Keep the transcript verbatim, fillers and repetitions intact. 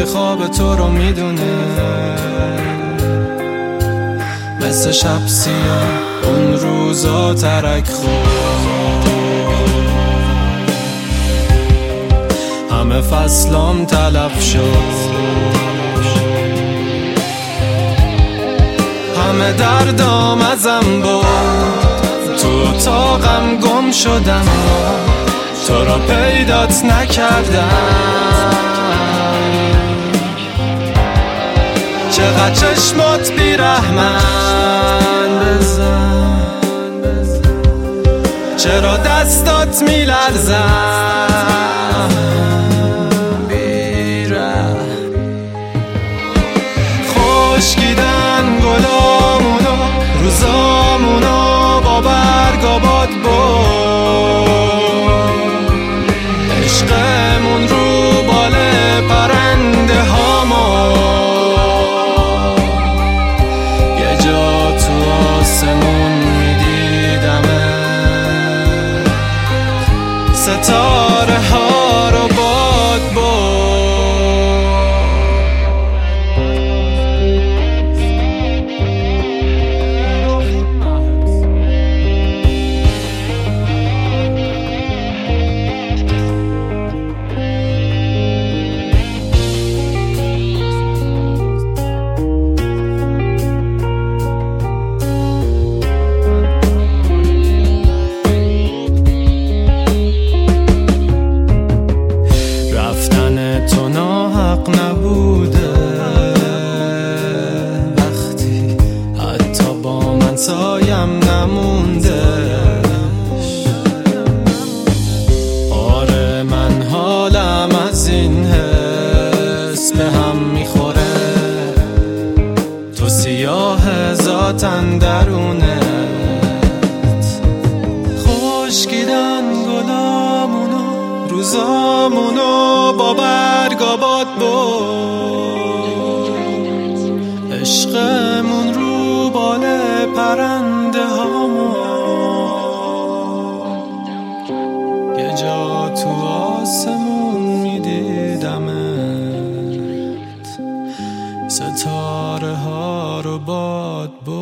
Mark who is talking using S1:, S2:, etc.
S1: خواب تو رو میدونه، مثل شب سیاه اون روزا ترک خورد. همه فصلام تلف شد، همه دردام ازم برد، تو اتاقم گم شدم، تو را پیدات نکردم. چقدر چشمات بیرحمن بزن، چرا دستات میلرزن بیره. خشکیدن گلامونو، روزامونو با برگ آباد بود، عشقمون رو بال پرنده هامو، یه جا تو آسمون میدیدمت، ستاره ها رو باد بود. نبوده وقتی حتی با من سایم نمونده. آره من حالم از این حس به هم میخوره، تو سیاه ذاتن درونت. خشکیدن گلامونو، روزامونو با برگ آباد بود، عشقمون رو بال پرنده هامون، یه جا تو آسمون میدیدمت، ستاره ها رو باد بود.